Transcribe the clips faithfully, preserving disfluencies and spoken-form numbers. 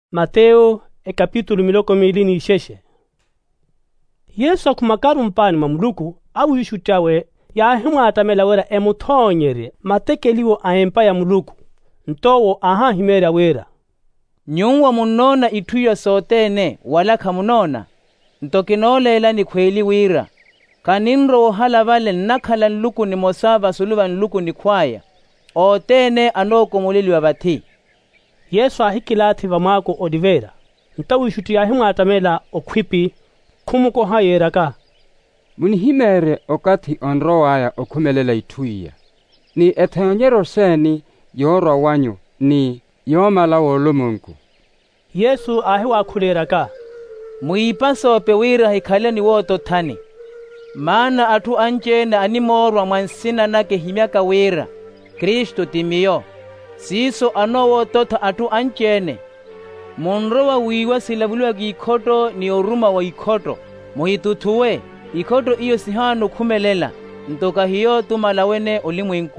Mateo e kapitulu miloko mili ni sheshe. Yesu akumakaru mpani mamuluku au yishutawe ya himwa atamela wera emuthonyere matekeliwo aempa ya muluku ntowo aha himera wera. Nyungwa munona ituya sotene wala kamunona ntokinolela ni kweli wira kaninro hala vale nakhala nluku ni mosava suluva nluku ni kwaya otene anoko mulili wa bati. Yesu ahikilati vamako odivera ntawu shuti ya himwa atamela okwipi kumuko hayeraka munihimere okati onroaya okumelela ituya ni ethonyero seni yoro wanyu ni yomala wolumungu. Yesu ahiwa kuleraka muipaso pewira hikale ni woto tani maana atu anjene animorwa mwansina nake himyaka wira Kristo timiyo siso anowo tota atu anjene monrowa wiwa silavulwa gikoto ni oruma wa ikoto muhitutuwe ikoto iyo sihano kumelela ntoka hiyo tumalawene olimwinku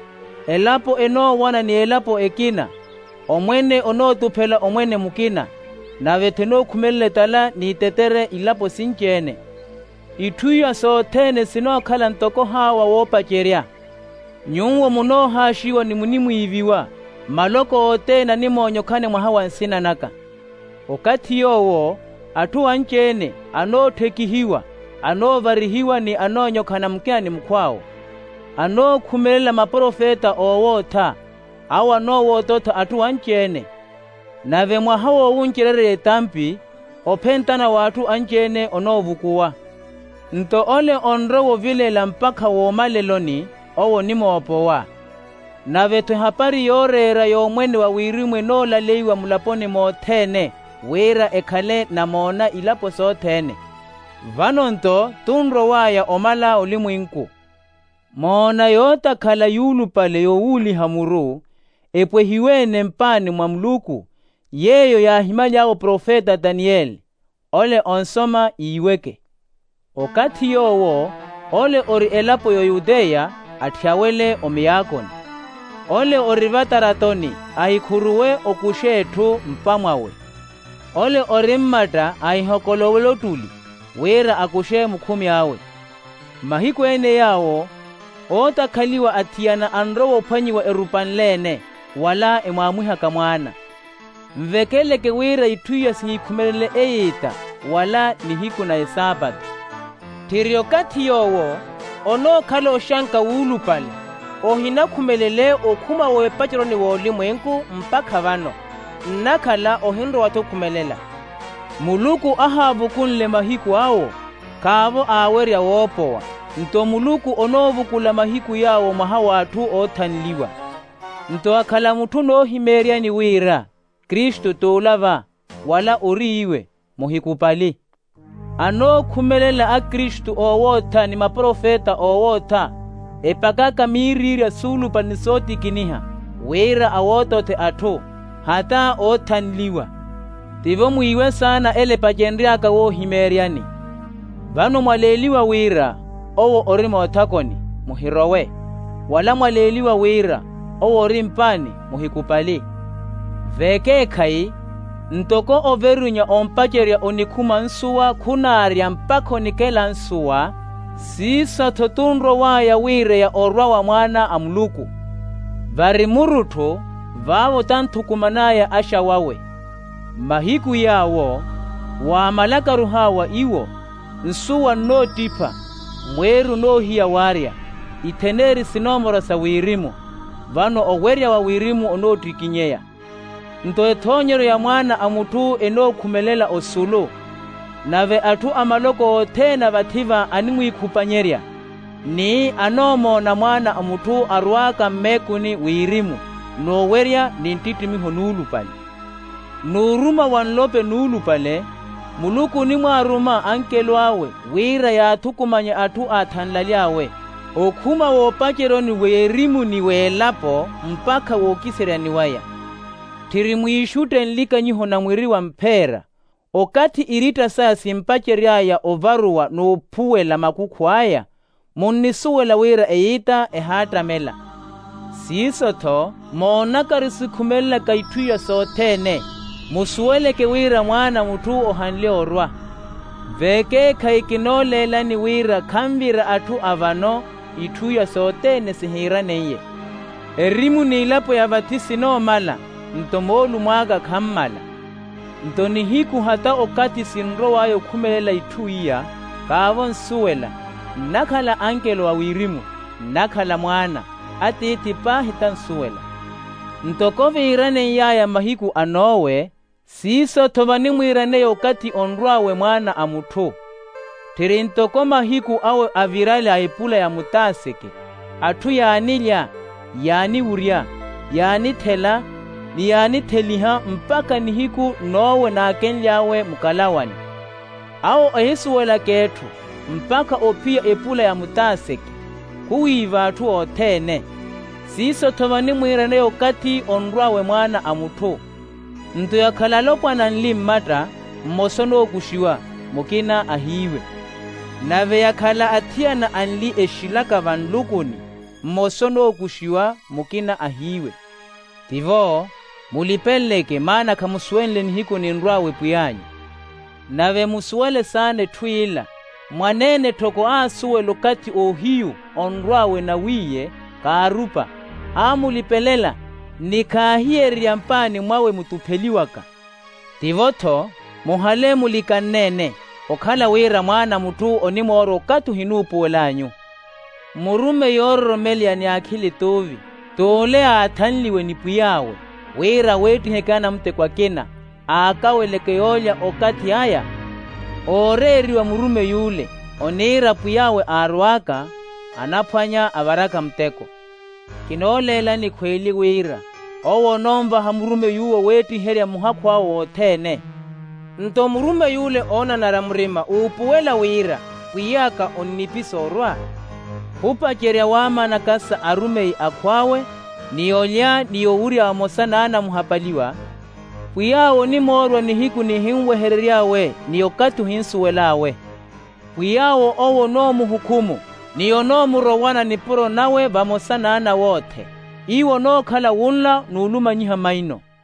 elapo eno wana ni elapo ekina omwene ono tupela omwene mukina na veteno kumelele tala ni tetere ilapo sinjene ituya so tene sino kala ntoko hawa wopa cheria nyungwo muno hashiwa ni munimu iviwa maloko otena ni monyokane mwahawa nsina naka okati yowo atu anjene ano tekihiwa ano varihiwa ni ano nyokana mkina ni mkwao ano kumelela maprofeta owota awa no wotota atu anjene nave mwahawa uncherere tampi opentana watu anjene onovukuwa nto ole onrowo vilela mpaka womaleloni owo nimopowa nave tuhapari yorera yomwene wa wirimwe no laleiwa mulapone mothene wera ekale na mona ilapo sotene vanonto tunro waya omala olimwinku mona yota kala yulu pale yowuli hamuru epwe hiwene mpani mwamluku yeyo ya himali yao profeta Daniel ole onsoma iweke okati yowo ole ori elapo yo Yudea atyawele omiyakoni ole ori vataratoni ahikuruwe okushetu mpamwawe ole ori mmata ahihokolowelo tuli wera akushe mukumi awe mahikwene yawo otakhaliwa atiyana anrowo phanyiwa erupanlene wala emwamuha kamwana mvekeleke wira ituya sihikumelele eita wala nihiku na esabato tirio kati yowo ono kalo oshanka wulu pale ohina kumelele okuma wepachironi wolimwenku mpaka vano nakala ohinro wato kumelela muluku ahabu kunle mahiku awo kavo awerya wopowa nto muluku onovukula mahiku yawo maha watu otanliwa nto akala mutu nohimerya ni wira Kristo tolava wala oriiwe muhikupali ano kumelela a Kristo owota ni maprofeta owota epakaka mirirya sulu panisoti kiniha wira awotote atu hata otanliwa tivo muiwe sana ele pachendriaka wo himeryani vano mwaleliwa wira owo orima otakoni muhirowe wala mwaleliwa wira owo orimpani muhikupali veke kai ntoko overunya ompacherya onikuma nsuwa kunarya mpako nikela nsuwa sisa totunro waya wire ya orwa wa mwana amluku vari murutu vavo tantukumanaya asha wawe mahiku yawo wa malaka ruhawa iwo nsuwa no tipa mweru no hiya warya iteneri sinomora sa wirimu vano owerya wa wirimu ono tikinyeya nto ethonyero ya mwana amutu eno kumelela osulu nave atu amaloko tena vativa animwikupanyerya ni anomo na mwana amutu arwaka mmekuni wirimu nowerya nintitimiho nulu pale nuruma wanlope nulu pale muluku ni mwaruma ankelwawe wira ya tukumanya atu athanlalyawe okuma wopacheroni werimu ni welapo mpaka wokiserya niwaya tirimwishute nlika nyiho na mwiri wa mpera okati irita sasi mpacheryaya ovaruwa nupuwela makukwaya munnisuwela wira eyita ehatamela siso tho monaka risikhumelela kaituya sotene musuweleke wira mwana mutu ohanle orwa. Veke kaikinolela ni wira kambira atu avano ituya sotene sihiraneye. Erimu nilapo ya vatisi no mala, ntomolu mwaga kammala. Ntoni hiku hata okati sinro wayo kumelela ituya, kaavon suwela, nakala ankelo wa wirimu, nakala mwana, ati itipa hitan suwela. Ntokove irane yaya mahiku anowe, siso tobani mwirane yokati onruawe mwana amutu. Tiri ntoko mahiku awe avirale aipula ya mutaseke, atu yaanilya, yaani uria, yaani tela, ni yaani teliha mpaka nihiku nowe na kenyawe mukalawani. Ao ahisuwela ketu, mpaka opia epula ya mutaseke, kuwiva atu otene. Siso tobani mwirane yokati onruawe mwana amutu. Nto ya kalalokwa na nlimmata, mmosono okushiwa, mukina ahiwe. Nave ya kala atia na anli eshilaka vanlukuni, mmosono okushiwa, mukina ahiwe. Tivo, mulipeleke maana kamusuenle nihiku ninruawe puyanyi. Nave musuele sane tuila, mwanene toko asuwe lokati ohiyu onruawe na wiye, kaarupa, amulipelela, nikahieri mpani mwawe mutupeliwaka. Tivoto, muhale mulikanene, okhala wira mwana mutu onimoro katu hinupu welanyu. Murume yorro meliani akili tovi, tole atanliwe nipuyawe, wira wetu hekana mte kwa kena, akaweleke yolia okati haya. Oreri wa murume yule, onira puyawe arwaka, anapanya abaraka mteko. Kinolela ni kweli wira, owo nomba hamurume yuwo weti heria muhakwa wotene. Nto murume yule ona naramurima upuwela wira, puyaka onipisorwa. Hupa keria wama nakasa arumei akwawe, niolya niyo wa mosana ana muhapaliwa. Puyawo ni morwa ni hiku ni himwe hereriawe, niyo katu hinsuwelawe. Puyawo owo no muhukumu, niyo no murowana nipuro nawe bamosana ana wote. Iwo no kala wunla nuluma nyiha maino.